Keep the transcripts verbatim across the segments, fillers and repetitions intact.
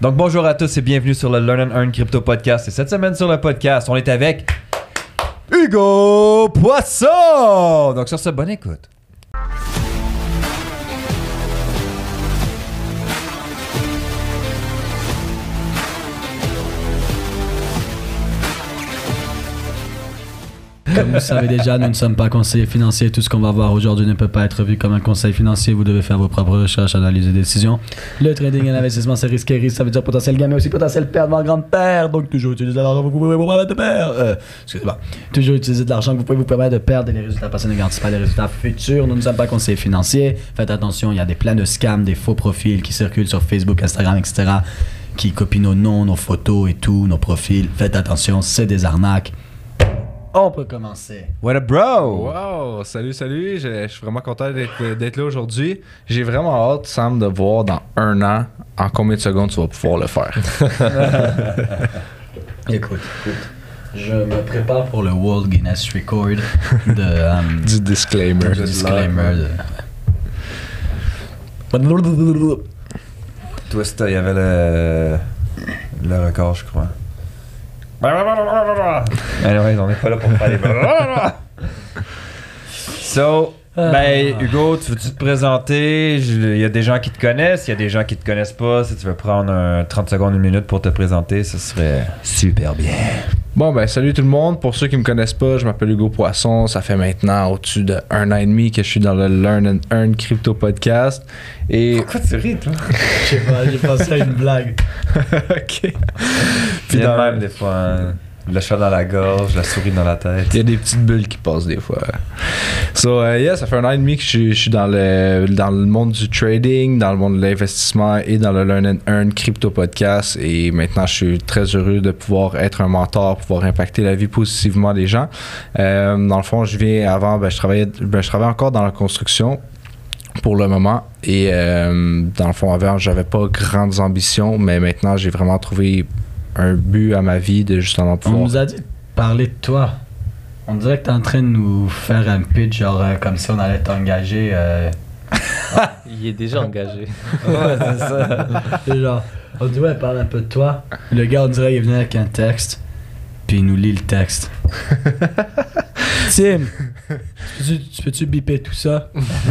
Donc bonjour à tous et bienvenue sur le Learn and Earn Crypto Podcast. Et cette semaine sur le podcast, on est avec Hugo Poisson. Donc sur ce, bonne écoute. Comme vous savez déjà, nous ne sommes pas conseillers financiers. Tout ce qu'on va voir aujourd'hui ne peut pas être vu comme un conseil financier. Vous devez faire vos propres recherches, analyses et décisions. Le trading et l'investissement, c'est risqué. Risque, ça veut dire potentiel gain, mais aussi potentiel perte, voire grande perte. Donc, toujours utiliser de l'argent que vous pouvez vous permettre de perdre. Euh, excusez-moi. Toujours utiliser de l'argent que vous pouvez vous permettre de perdre. Et les résultats passés ne garantissent pas les résultats futurs. Nous ne sommes pas conseillers financiers. Faites attention, il y a des plein de scams, des faux profils qui circulent sur Facebook, Instagram, et cetera, qui copient nos noms, nos photos et tout, nos profils. Faites attention, c'est des arnaques. On peut commencer. What up, bro? Wow! Salut, salut! Je, je suis vraiment content d'être, d'être là aujourd'hui. J'ai vraiment hâte, Sam, de voir dans un an en combien de secondes tu vas pouvoir le faire. Écoute, écoute. Je me prépare pour le World Guinness Record de, um, du disclaimer. Du disclaimer. De... Twista, il y avait le, le record, je crois. Anyway, on n'est pas là pour faire les... So, ben, Hugo, tu veux-tu te présenter? Il y a des gens qui te connaissent, il y a des gens qui te connaissent pas. Si tu veux prendre un trente secondes, une minute pour te présenter, ce serait super bien. Bon, ben, salut tout le monde. Pour ceux qui me connaissent pas, je m'appelle Hugo Poisson. Ça fait maintenant au-dessus de un an et demi que je suis dans le Learn and Earn Crypto Podcast. Et... Pourquoi tu ris, toi? Je sais pas, j'ai pensé à une blague. OK. Puis dans... même, des fois, hein, le chat dans la gorge, la souris dans la tête. Il y a des petites bulles qui passent des fois. So, uh, yeah, ça fait un an et demi que je suis, je suis dans, le, dans le monde du trading, dans le monde de l'investissement et dans le Learn and Earn Crypto Podcast. Et maintenant, je suis très heureux de pouvoir être un mentor, pouvoir impacter la vie positivement des gens. Euh, dans le fond, je viens avant, ben, je, travaillais, ben, je travaillais encore dans la construction pour le moment. Et euh, dans le fond, avant, j'avais pas grandes ambitions, mais maintenant, j'ai vraiment trouvé un but à ma vie de justement pouvoir... On nous a dit de parler de toi. On dirait que t'es en train de nous faire un pitch, genre euh, comme si on allait t'engager. Euh... Il est déjà engagé. Ouais, c'est ça. C'est genre, on dit ouais, parle un peu de toi. Le gars, on dirait qu'il est venu avec un texte, puis il nous lit le texte. Tim, tu, tu peux-tu biper tout ça?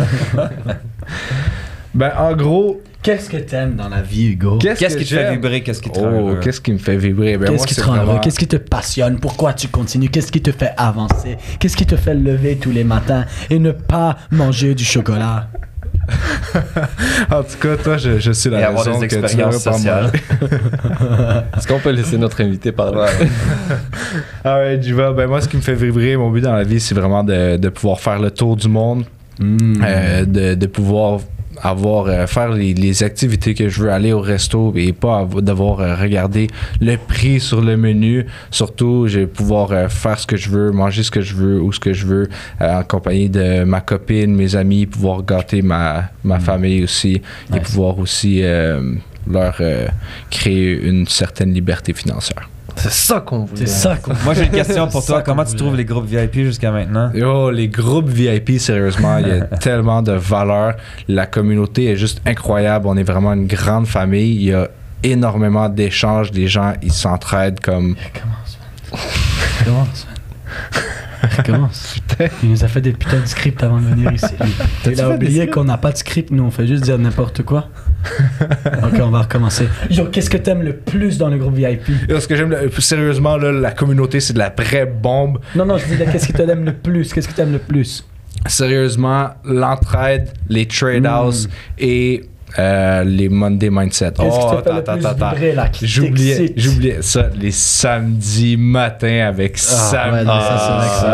Ben, en gros... Qu'est-ce que t'aimes dans la vie, Hugo? Qu'est-ce, qu'est-ce qui te fait vibrer? Qu'est-ce qui te rend Oh, heureux? qu'est-ce qui me fait vibrer? Ben, qu'est-ce moi, qui te c'est rend vraiment... heureux? Qu'est-ce qui te passionne? Pourquoi tu continues? Qu'est-ce qui te fait avancer? Qu'est-ce qui te fait lever tous les matins et ne pas manger du chocolat? En tout cas, toi, je, je suis la Et avoir raison des que tu expériences veux pas sociales. Est-ce qu'on peut laisser notre invité parler? Ouais. Ah ouais, j'y vais. Ben moi, ce qui me fait vibrer, mon but dans la vie, c'est vraiment de, de pouvoir faire le tour du monde, Mm. euh, de, de pouvoir avoir euh, faire les, les activités que je veux, aller au resto et pas avoir, devoir euh, regarder le prix sur le menu. Surtout, je vais pouvoir euh, faire ce que je veux, manger ce que je veux, ou ce que je veux, euh, en compagnie de ma copine, mes amis, pouvoir gâter ma, ma mm. famille aussi, nice. Et pouvoir aussi euh, leur euh, créer une certaine liberté financière. C'est ça qu'on voulait. C'est ça qu'on Moi, j'ai une question pour toi. Comment tu voulait. trouves les groupes V I P jusqu'à maintenant? Oh, les groupes V I P, sérieusement, il y a tellement de valeur. La communauté est juste incroyable. On est vraiment une grande famille. Il y a énormément d'échanges. Les gens, ils s'entraident comme... Recommence, man. Recommence, man. Recommence. Il nous a fait des putains de scripts avant de venir ici. Il a oublié qu'on n'a pas de script. Nous, on fait juste dire n'importe quoi. Ok, on va recommencer. Yo, qu'est-ce que t'aimes le plus dans le groupe V I P? Ce que j'aime, le, sérieusement, là, la communauté, c'est de la vraie bombe. Non, non, je dis, qu'est-ce que t'aimes le plus? Qu'est-ce que t'aimes le plus? Sérieusement, l'entraide, les trade-houses mm. et euh, les Monday Mindset. Qu'est-ce oh, qui te fait le plus vibrer, là, qui j'oubliais, j'oubliais ça, les samedis matins avec ah, Sam. Ouais, non, ça, c'est vrai que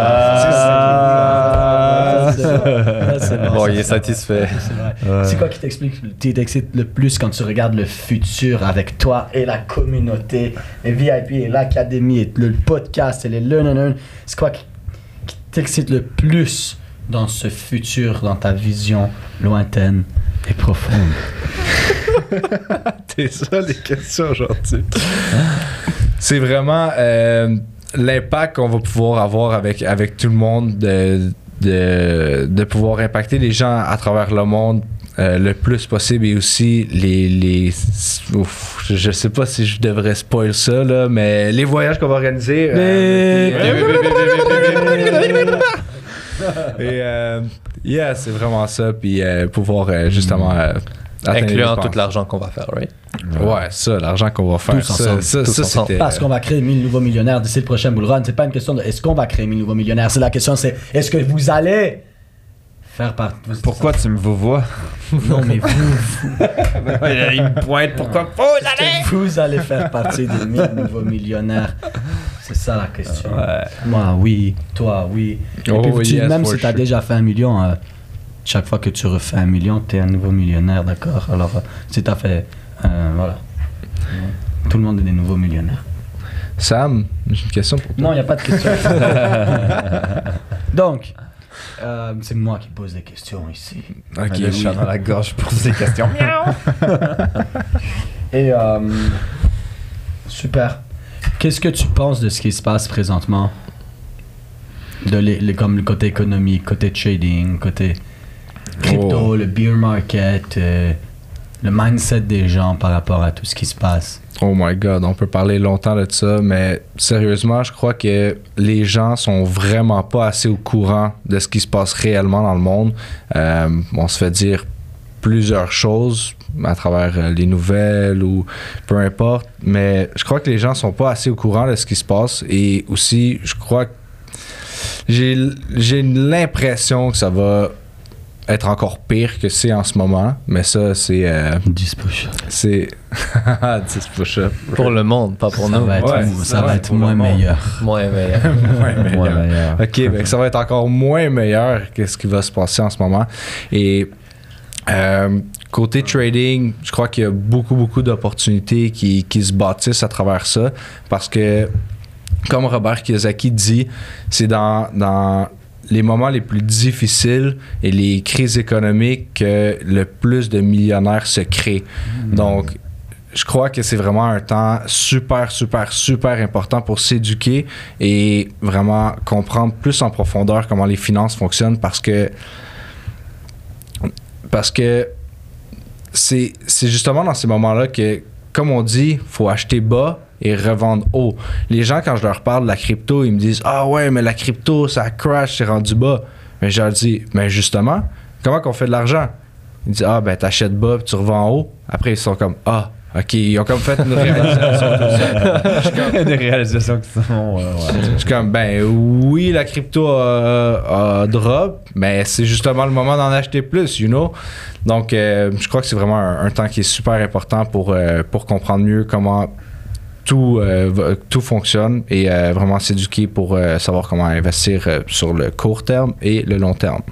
c'est vrai. Bon, il est satisfait. C'est vrai. Ouais. C'est quoi qui t'explique, qui t'excite le plus quand tu regardes le futur avec toi et la communauté, les V I P et l'académie et le podcast et les Learn and Earn? C'est quoi qui, qui t'excite le plus dans ce futur, dans ta vision lointaine et profonde? T'es ça les questions aujourd'hui. C'est vraiment euh, l'impact qu'on va pouvoir avoir avec, avec tout le monde, de, de, de pouvoir impacter les gens à travers le monde, euh, le plus possible et aussi les... les ouf, je, je sais pas si je devrais spoil ça, là, mais les voyages qu'on va organiser... Euh, et euh, yeah, c'est vraiment ça, puis euh, pouvoir euh, justement... Euh, incluant tout l'argent qu'on va faire, right? Ouais, ça, l'argent qu'on va faire. Tous ça, ensemble. ça, Tous ça, ensemble. c'était... Parce qu'on va créer mille nouveaux millionnaires d'ici le prochain bull run. C'est pas une question de est-ce qu'on va créer mille nouveaux millionnaires. C'est la question, c'est est-ce que vous allez faire partie. Pourquoi tu me vois? Non, mais vous, Il me pointe. Pourquoi vous allez? vous allez faire partie des mille nouveaux millionnaires. C'est ça la question. Ouais. Moi, oui. Toi, oui. Et Oh, puis, tu- yes, même for si tu as sure. déjà fait un million, euh, chaque fois que tu refais un million, tu es un nouveau millionnaire, d'accord? Alors, euh, si tu as fait. euh, voilà. Tout le monde est des nouveaux millionnaires. Sam, j'ai une question pour toi. Non, il n'y a pas de question. Donc, euh, c'est moi qui pose des questions ici. Ok, Le oui. chat dans la gorge pour ces questions. Et euh, super. Qu'est-ce que tu penses de ce qui se passe présentement? De les, les- comme le côté économique, côté trading, côté crypto, Oh. le bear market, euh, le mindset des gens par rapport à tout ce qui se passe. Oh my god, on peut parler longtemps de ça, mais sérieusement, je crois que les gens sont vraiment pas assez au courant de ce qui se passe réellement dans le monde. Euh, on se fait dire plusieurs choses à travers euh, les nouvelles ou peu importe, mais je crois que les gens sont pas assez au courant de ce qui se passe et aussi, je crois que j'ai j'ai l'impression que ça va être encore pire que c'est en ce moment, mais ça, c'est... euh, dix push. c'est... dix push-ups. Pour le monde, pas pour Ça nous. va être, Ouais, ça c'est va vrai, être pour le moins monde. meilleur. Moins meilleur. Moins meilleur. Ouais, meilleur. OK, ben, ça va être encore moins meilleur que ce qui va se passer en ce moment. Et euh, côté trading, je crois qu'il y a beaucoup, beaucoup d'opportunités qui, qui se bâtissent à travers ça parce que, comme Robert Kiyosaki dit, c'est dans, dans les moments les plus difficiles et les crises économiques que le plus de millionnaires se créent. Donc, je crois que c'est vraiment un temps super, super, super important pour s'éduquer et vraiment comprendre plus en profondeur comment les finances fonctionnent parce que parce que c'est, c'est justement dans ces moments-là que, comme on dit, il faut acheter bas et revendre haut. Les gens, quand je leur parle de la crypto, ils me disent « Ah ouais, mais la crypto, ça crash, c'est rendu bas. » Mais je leur dis « Mais justement, comment qu'on fait de l'argent? » Ils disent « Ah ben, t'achètes bas puis tu revends haut. » Après, ils sont comme « Ah, OK, ils ont comme fait une réalisation. Je suis comme, Des réalisations qui sont. ouais, ouais. je suis comme, ben oui, la crypto a, a drop, mais c'est justement le moment d'en acheter plus, you know? Donc, euh, je crois que c'est vraiment un, un temps qui est super important pour, euh, pour comprendre mieux comment tout, euh, va- tout fonctionne et euh, vraiment s'éduquer pour euh, savoir comment investir euh, sur le court terme et le long terme.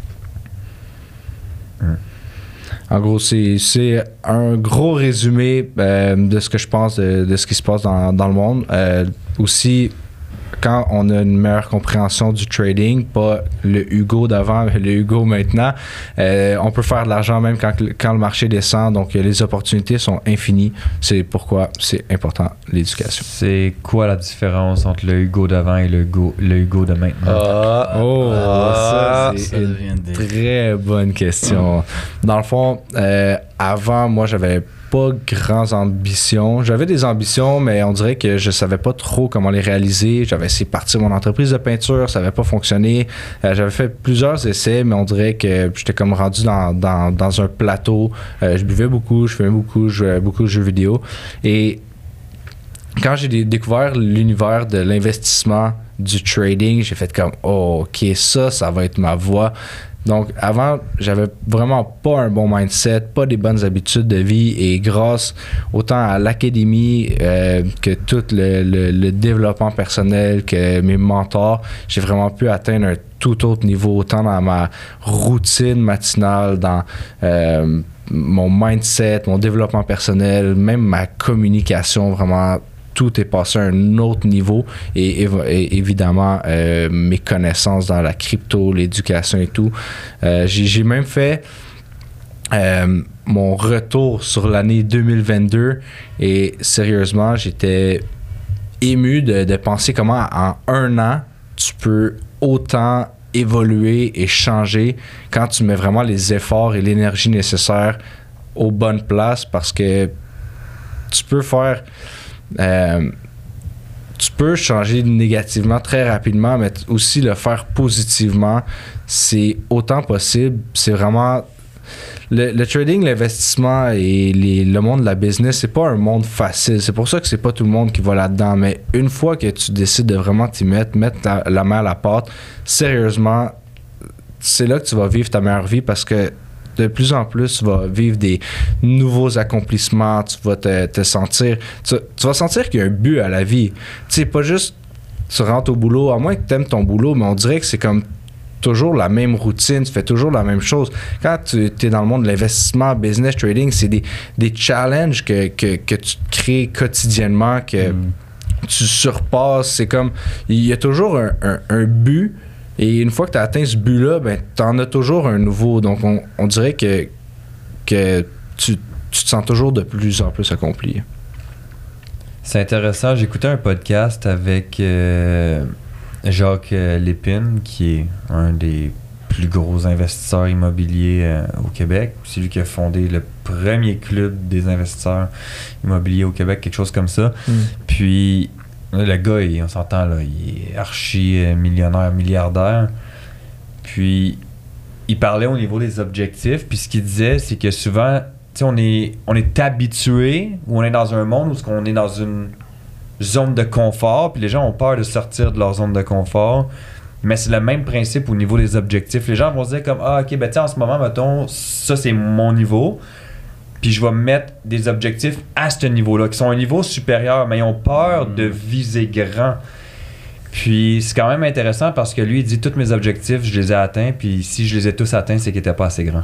En gros, c'est, c'est un gros résumé euh, de ce que je pense de, de ce qui se passe dans, dans le monde. Euh, aussi, quand on a une meilleure compréhension du trading, pas le Hugo d'avant, mais le Hugo maintenant, euh, on peut faire de l'argent même quand, quand le marché descend. Donc, les opportunités sont infinies. C'est pourquoi c'est important, l'éducation. C'est quoi la différence entre le Hugo d'avant et le Hugo, le Hugo de maintenant? Ah, Oh, ah, ça, c'est ça une devient des- très bonne question. Dans le fond, euh, avant, moi, j'avais pas grandes ambitions. J'avais des ambitions, mais on dirait que je savais pas trop comment les réaliser. J'avais essayé de partir mon entreprise de peinture, ça avait pas fonctionné. Euh, j'avais fait plusieurs essais, mais on dirait que j'étais comme rendu dans, dans, dans un plateau. Euh, je buvais beaucoup, je fumais beaucoup, je jouais beaucoup de jeux vidéo. Et quand j'ai dé- découvert l'univers de l'investissement, du trading, j'ai fait comme, oh, ok, ça, ça va être ma voie. Donc, avant, j'avais vraiment pas un bon mindset, pas des bonnes habitudes de vie et grâce autant à l'académie euh, que tout le, le, le développement personnel, que mes mentors, j'ai vraiment pu atteindre un tout autre niveau, autant dans ma routine matinale, dans euh, mon mindset, mon développement personnel, même ma communication, vraiment tout est passé à un autre niveau et, et, et évidemment euh, mes connaissances dans la crypto, l'éducation et tout. Euh, j'ai, j'ai même fait euh, mon retour sur l'année deux mille vingt-deux et sérieusement, j'étais ému de, de penser comment en un an, tu peux autant évoluer et changer quand tu mets vraiment les efforts et l'énergie nécessaires aux bonnes places, parce que tu peux faire euh, tu peux changer négativement très rapidement, mais aussi le faire positivement, c'est autant possible. C'est vraiment le, le trading, l'investissement et les, le monde de la business, c'est pas un monde facile. C'est pour ça que c'est pas tout le monde qui va là-dedans. Mais une fois que tu décides de vraiment t'y mettre, mettre la, la main à la pâte, sérieusement, c'est là que tu vas vivre ta meilleure vie, parce que de plus en plus, tu vas vivre des nouveaux accomplissements, tu vas te, te sentir... Tu, tu vas sentir qu'il y a un but à la vie. Tu sais, pas juste tu rentres au boulot, à moins que tu aimes ton boulot, mais on dirait que c'est comme toujours la même routine, tu fais toujours la même chose. Quand tu es dans le monde de l'investissement, business, trading, c'est des, des challenges que, que, que tu crées quotidiennement, que mm. tu surpasses. C'est comme... Il y a toujours un, un, un but. Et une fois que tu as atteint ce but-là, ben, tu en as toujours un nouveau. Donc, on, on dirait que, que tu, tu te sens toujours de plus en plus accompli. C'est intéressant. J'écoutais un podcast avec euh, Jacques Lépine, qui est un des plus gros investisseurs immobiliers euh, au Québec. C'est lui qui a fondé le premier club des investisseurs immobiliers au Québec, quelque chose comme ça. Mm. Puis... Le gars, il, on s'entend, là, il est archi millionnaire, milliardaire. Puis, il parlait au niveau des objectifs. Puis, ce qu'il disait, c'est que souvent, tu sais, on est, on est habitué, ou on est dans un monde où on est dans une zone de confort. Puis, les gens ont peur de sortir de leur zone de confort. Mais c'est le même principe au niveau des objectifs. Les gens vont se dire comme, ah, OK, ben, tu sais, en ce moment, mettons, ça, c'est mon niveau. Puis je vais mettre des objectifs à ce niveau-là, qui sont un niveau supérieur, mais ils ont peur de viser grand. Puis c'est quand même intéressant parce que lui, il dit tous mes objectifs, je les ai atteints, puis si je les ai tous atteints, c'est qu'ils n'étaient pas assez grands.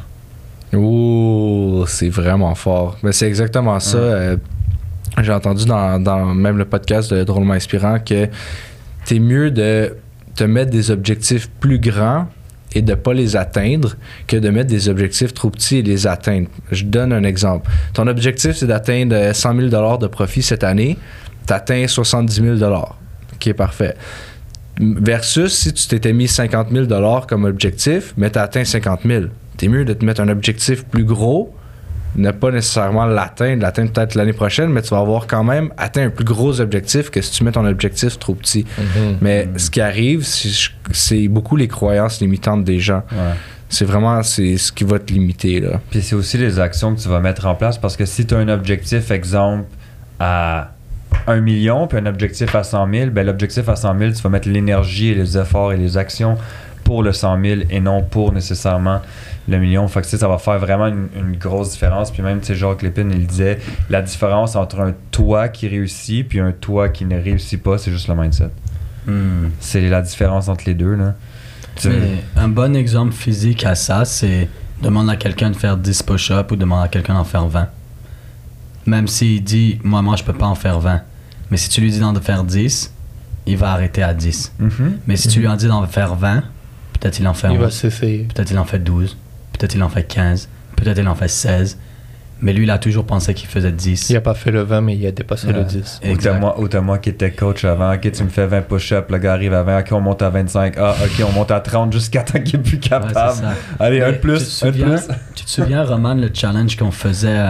Oh, c'est vraiment fort. Mais c'est exactement ça. Ouais. Euh, j'ai entendu dans, dans même le podcast de Drôlement Inspirant que t'es mieux de te mettre des objectifs plus grands et de ne pas les atteindre que de mettre des objectifs trop petits et les atteindre. Je donne un exemple. Ton objectif, c'est d'atteindre cent mille dollars de profit cette année. Tu atteins soixante-dix mille dollars. OK, parfait. Versus si tu t'étais mis cinquante mille dollars comme objectif, mais tu as atteint cinquante mille. Tu es mieux de te mettre un objectif plus gros, ne pas nécessairement l'atteindre, l'atteindre peut-être l'année prochaine, mais tu vas avoir quand même atteint un plus gros objectif que si tu mets ton objectif trop petit. Mm-hmm. Mais mm-hmm. ce qui arrive, c'est, c'est beaucoup les croyances limitantes des gens. Ouais. C'est vraiment c'est ce qui va te limiter. Là. Puis c'est aussi les actions que tu vas mettre en place, parce que si tu as un objectif, exemple, à un million, puis un objectif à cent mille, ben l'objectif à cent mille, tu vas mettre l'énergie et les efforts et les actions pour le cent mille et non pour nécessairement le million. Fait que, ça va faire vraiment une, une grosse différence. Puis même, tu sais, Jacques Lépine, il disait, la différence entre un toi qui réussit puis un toi qui ne réussit pas, c'est juste le mindset. Mm. C'est la différence entre les deux, là. Tu... Un bon exemple physique à ça, c'est demander à quelqu'un de faire dix push-ups ou demander à quelqu'un d'en faire vingt. Même s'il dit, moi, moi, je peux pas en faire vingt. Mais si tu lui dis d'en faire dix, il va arrêter à dix. Mm-hmm. Mais si mm-hmm. tu lui en dis d'en faire vingt, peut-être il en fait il onze. Va s'essayer. Peut-être il en fait douze. Peut-être il en fait quinze, peut-être il en fait seize, mais lui il a toujours pensé qu'il faisait dix. Il a pas fait le vingt, mais il a dépassé euh, le dix. Ou t'as moi, ou t'as moi qui était coach avant, ok tu me fais vingt push-ups, le gars arrive à vingt, ok on monte à vingt-cinq, ah ok on monte à trente jusqu'à temps qu'il est plus capable. Ouais, allez, mais un de plus, un de plus. Tu te souviens, Roman, le challenge qu'on faisait euh,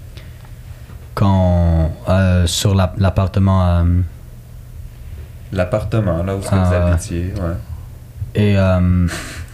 quand, euh, sur la, l'appartement euh, L'appartement, là où c'est euh, vous habitiez, ouais. Et euh,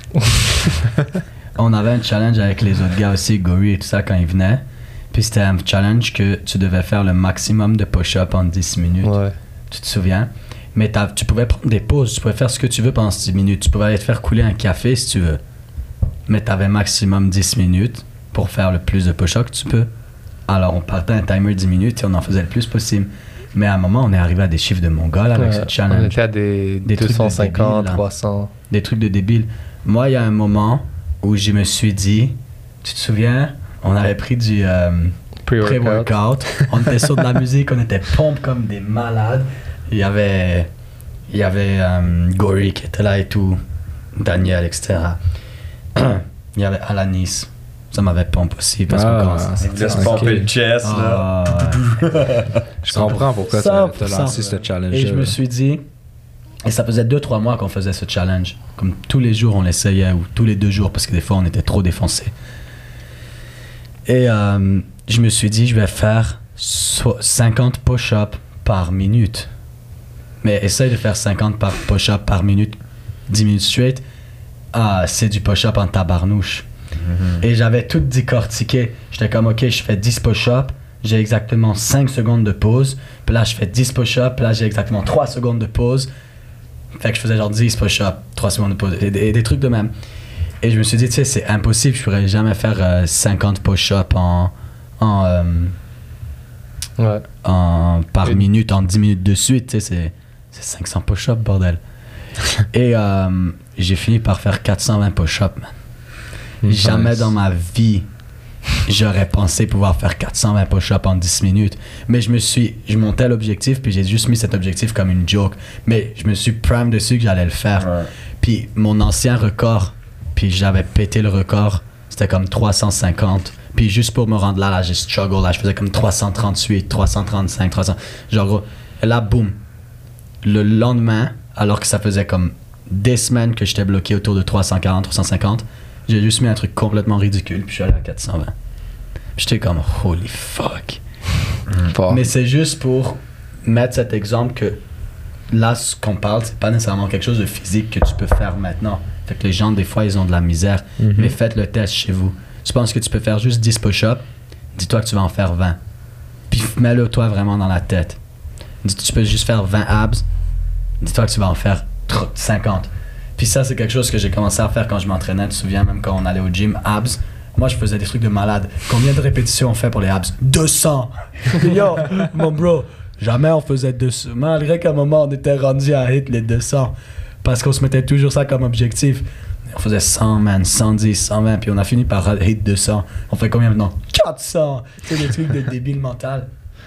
on avait un challenge avec les autres gars aussi, Gory et tout ça, quand ils venaient. Puis c'était un challenge que tu devais faire le maximum de push-up en dix minutes. Ouais. Tu te souviens? Mais tu pouvais prendre des pauses, tu pouvais faire ce que tu veux pendant dix minutes. Tu pouvais aller te faire couler un café si tu veux. Mais tu avais maximum dix minutes pour faire le plus de push-up que tu peux. Alors on partait un timer dix minutes et on en faisait le plus possible. Mais à un moment, on est arrivé à des chiffres de mongol avec ouais, ce challenge. On était à des, des deux cent cinquante, de trois cents. Des trucs de débiles. Moi, il y a un moment où je me suis dit, tu te souviens, on avait pris du euh, pré-workout. pré-workout. On était sur de la musique, on était pompe comme des malades. Il y avait, il y avait euh, Gory qui était là et tout, Daniel, et cetera. Il y avait Alanis. Ça m'avait pompe aussi parce ah, qu'on commence à se pomper le chest là. Je comprends pourquoi tu as lancé ce challenge. Et je me suis dit, Et ça faisait deux trois mois qu'on faisait ce challenge. Comme tous les jours, on l'essayait, ou tous les deux jours, parce que des fois, on était trop défoncés. Et euh, je me suis dit, je vais faire cinquante push-ups par minute. Mais essaye de faire cinquante par push-up par minute, dix minutes straight. Ah, c'est du push-up en tabarnouche. Mm-hmm. Et j'avais tout décortiqué. J'étais comme, ok, je fais dix push-ups, j'ai exactement cinq secondes de pause. Puis là, je fais dix push-ups, puis là, j'ai exactement trois secondes de pause. Fait que je faisais genre dix push-ups, trois secondes de pause, et, et des trucs de même. Et je me suis dit, tu sais, c'est impossible, je pourrais jamais faire euh, cinquante push-ups en, en, euh, ouais. en, par et... minute, en dix minutes de suite, tu sais, c'est, c'est cinq cents push-ups, bordel. Et euh, j'ai fini par faire quatre cent vingt push-ups, man. Nice. Jamais dans ma vie, j'aurais pensé pouvoir faire quatre cent vingt push-ups en dix minutes. Mais je me suis, je montais l'objectif, puis j'ai juste mis cet objectif comme une joke. Mais je me suis prime dessus que j'allais le faire. Ouais. Puis mon ancien record, puis j'avais pété le record, c'était comme trois cent cinquante. Puis juste pour me rendre là, là, j'ai struggle, là, je faisais comme trois cent trente-huit, trois cent trente-cinq, trois cents. Genre, gros, et là, boum. Le lendemain, alors que ça faisait comme des semaines que j'étais bloqué autour de trois cent quarante, trois cent cinquante, j'ai juste mis un truc complètement ridicule, puis je suis allé à quatre cent vingt. J'étais comme, holy fuck. Mmh. Mais c'est juste pour mettre cet exemple que là, ce qu'on parle, c'est pas nécessairement quelque chose de physique que tu peux faire maintenant. Fait que les gens, des fois, ils ont de la misère. Mm-hmm. Mais faites le test chez vous. Tu penses que tu peux faire juste dix push-ups, dis-toi que tu vas en faire vingt. Puis mets-le toi vraiment dans la tête. Dis, tu peux juste faire vingt abs, dis-toi que tu vas en faire cinquante. Puis ça, c'est quelque chose que j'ai commencé à faire quand je m'entraînais. Tu te souviens, même quand on allait au gym, abs. Moi, je faisais des trucs de malade. Combien de répétitions on fait pour les abs? deux cents! Yo, mon bro, jamais on faisait deux cents. Malgré qu'à un moment, on était rendu à hit les deux cents. Parce qu'on se mettait toujours ça comme objectif. On faisait cent, man, cent dix, cent vingt, puis on a fini par hit deux cents. On fait combien maintenant? quatre cents! C'est des trucs de débile mental.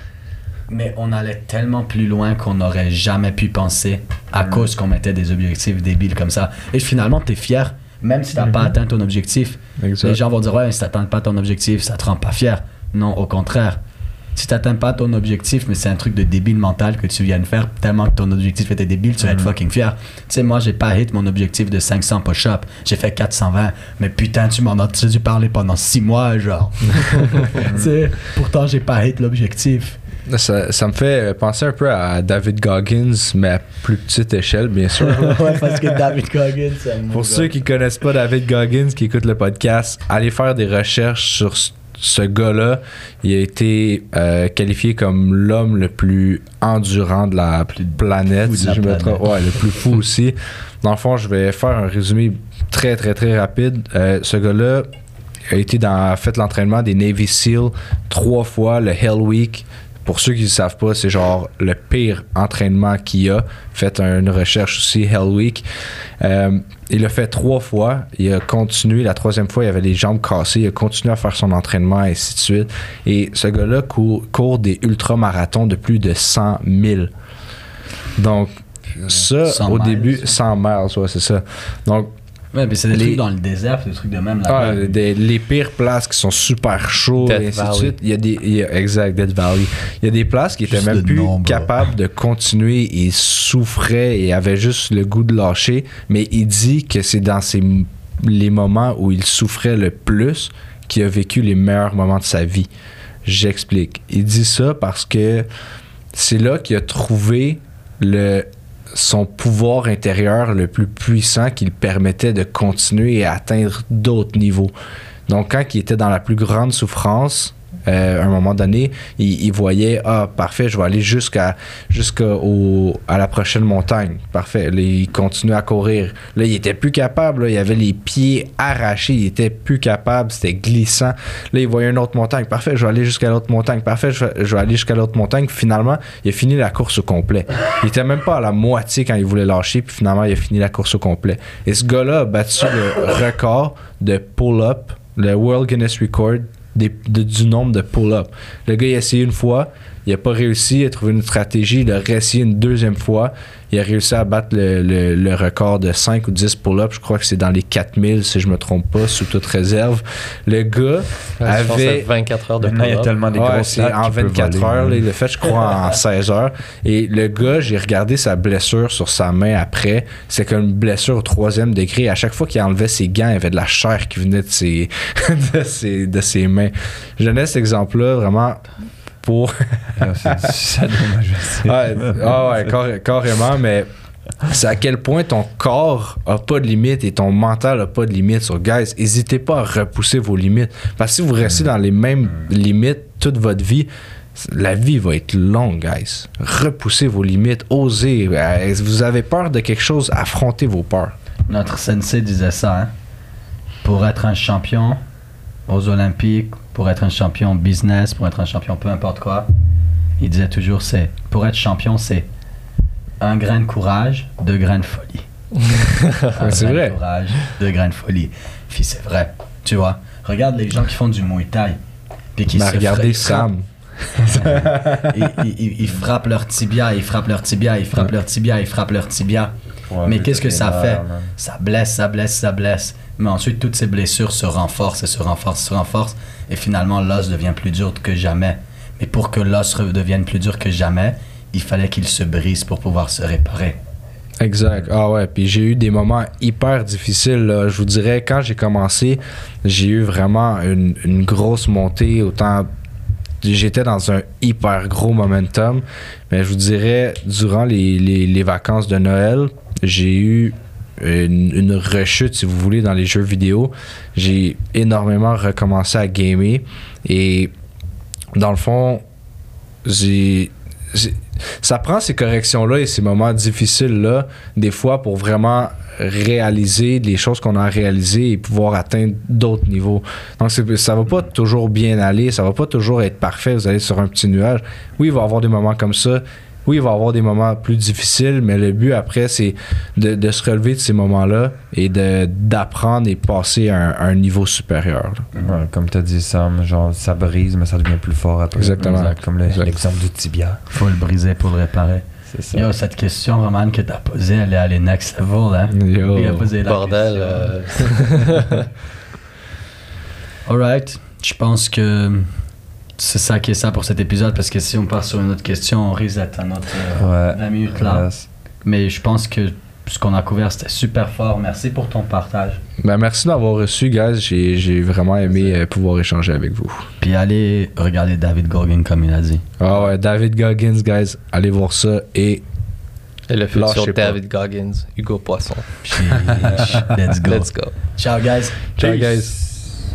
Mais on allait tellement plus loin qu'on n'aurait jamais pu penser à cause qu'on mettait des objectifs débiles comme ça. Et finalement, t'es fier, même si t'as mm-hmm. pas atteint ton objectif. Exact. Les gens vont dire, ouais, si t'atteins pas ton objectif, ça te rend pas fier. Non, au contraire. Si t'atteins pas ton objectif, mais c'est un truc de débile mental que tu viens de faire, tellement que ton objectif était débile, tu vas mm-hmm. être fucking fier. Tu sais, moi, j'ai pas hit mon objectif de cinq cents push-ups. J'ai fait quatre cent vingt. Mais putain, tu m'en as entendu parler pendant six mois, genre. Tu sais, pourtant, j'ai pas hit l'objectif. Ça, ça me fait penser un peu à David Goggins, mais à plus petite échelle, bien sûr. Ouais, parce que David Goggins, c'est un Pour ceux qui connaissent pas David Goggins, qui écoutent le podcast, allez faire des recherches sur ce gars-là. Il a été euh, qualifié comme l'homme le plus endurant de la plus planète. De si la je planète. Me trompe. Ouais, le plus fou aussi. Dans le fond, je vais faire un résumé très, très, très rapide. Euh, ce gars-là a été dans, fait l'entraînement des Navy SEAL trois fois, le Hell Week. Pour ceux qui ne savent pas, c'est genre le pire entraînement qu'il y a. Faites une recherche aussi, Hell Week. Euh, il l'a fait trois fois. Il a continué. La troisième fois, il avait les jambes cassées. Il a continué à faire son entraînement, et ainsi de suite. Et ce gars-là court, court des ultramarathons de plus de cent mille. Donc, ça, au miles, début, cent miles, ouais, c'est ça. Donc, ouais, mais c'est des les... trucs dans le désert, des trucs de même là-bas. Ah, des, les pires places qui sont super chaudes, et ainsi de suite. Il y a des, il y a, exact, Death Valley. Il y a des places qui étaient juste même plus nombre. Capables de continuer. Il souffrait et avait juste le goût de lâcher. Mais il dit que c'est dans ces, les moments où il souffrait le plus qu'il a vécu les meilleurs moments de sa vie. J'explique. Il dit ça parce que c'est là qu'il a trouvé le... son pouvoir intérieur le plus puissant qui le permettait de continuer à atteindre d'autres niveaux. Donc, quand il était dans la plus grande souffrance, euh, à un moment donné, il, il voyait « Ah, parfait, je vais aller jusqu'à, jusqu'à au, à la prochaine montagne. Parfait. » Là, il continuait à courir. Là, il était plus capable. Là, il avait les pieds arrachés. Il était plus capable. C'était glissant. Là, il voyait une autre montagne. Parfait, je vais aller jusqu'à l'autre montagne. Parfait, je vais, je vais aller jusqu'à l'autre montagne. Puis finalement, il a fini la course au complet. Il était même pas à la moitié quand il voulait lâcher. Puis finalement, il a fini la course au complet. Et ce gars-là a battu le record de pull-up, le World Guinness Record, Des, de, du nombre de pull-ups. Le gars, il a essayé une fois, Il n'a pas réussi à trouver une stratégie. Il a réessayé une deuxième fois. Il a réussi à battre le, le, le record de cinq ou dix pull-ups. Je crois que c'est dans les quatre mille, si je me trompe pas, sous toute réserve. Le gars ouais, avait... vingt-quatre heures de pull-up. Il y a tellement des ouais, grosses c'est en vingt-quatre voler, heures. Là, il l'a fait, je crois, en seize heures. Et le gars, j'ai regardé sa blessure sur sa main après. C'est comme une blessure au troisième degré. À chaque fois qu'il enlevait ses gants, il y avait de la chair qui venait de ses, de ses, de ses mains. Je donnais cet exemple-là vraiment... pour c'est dommage ouais, ah ouais car- carrément mais c'est à quel point ton corps a pas de limite et ton mental a pas de limite. So guys, n'hésitez pas à repousser vos limites, parce que si vous restez dans les mêmes limites toute votre vie, la vie va être longue, guys. Repoussez vos limites, osez. Vous avez peur de quelque chose, affrontez vos peurs. Notre sensei disait ça, hein? Pour être un champion aux Olympiques, pour être un champion business, pour être un champion peu importe quoi, il disait toujours, c'est pour être champion, c'est un grain de courage, deux grains de folie. un c'est grain vrai. de courage, deux grains de folie. Puis c'est vrai, tu vois. Regarde les gens qui font du Muay Thai. Puis qui bah, se regardez frappent. Sam. ils, ils, ils frappent leur tibia, ils frappent leur tibia, ils frappent leur tibia, ils frappent leur tibia. Ouais, mais qu'est-ce que ça fait? man. Ça blesse, ça blesse, ça blesse. Mais ensuite, toutes ces blessures se renforcent et se renforcent, se renforcent. Et finalement, l'os devient plus dur que jamais. Mais pour que l'os devienne plus dur que jamais, il fallait qu'il se brise pour pouvoir se réparer. Exact. Ah ouais, puis j'ai eu des moments hyper difficiles, là. Je vous dirais, quand j'ai commencé, j'ai eu vraiment une, une grosse montée, autant... J'étais dans un hyper gros momentum, mais je vous dirais, durant les, les, les vacances de Noël, j'ai eu une, une rechute, si vous voulez, dans les jeux vidéo. J'ai énormément recommencé à gamer et dans le fond, j'ai... j'ai ça prend ces corrections-là et ces moments difficiles-là, des fois, pour vraiment réaliser les choses qu'on a réalisées et pouvoir atteindre d'autres niveaux. Donc, c'est, ça va pas toujours bien aller, ça va pas toujours être parfait, vous allez sur un petit nuage. Oui, il va y avoir des moments comme ça. Oui, il va y avoir des moments plus difficiles, mais le but après, c'est de, de se relever de ces moments-là et de, d'apprendre et passer à un, à un niveau supérieur. Ouais, comme tu as dit, Sam, genre ça brise, mais ça devient plus fort après. Exactement. Exact. Comme le, Exact. l'exemple du tibia. Faut le briser pour le réparer. C'est ça. Yo, cette question, Roman, que t'as posée, elle est allée next level, hein? Yo. Il a posé la Bordel. question. Euh... Alright, je pense que c'est ça qui est ça pour cet épisode, parce que si on part sur une autre question, on risque d'être à notre euh, Ouais. vingt minutes là. Yes. Mais je pense que ce qu'on a couvert, c'était super fort. Merci pour ton partage. Ben, merci d'avoir reçu, guys. J'ai, j'ai vraiment aimé euh, pouvoir échanger avec vous. Puis allez regarder David Goggins comme il a dit. Ah ouais, David Goggins, guys. Allez voir ça et Et le futur Lâchez pas. David Goggins, Hugo Poisson. Puis, let's go. Let's go. Ciao guys. ciao, Peace. guys.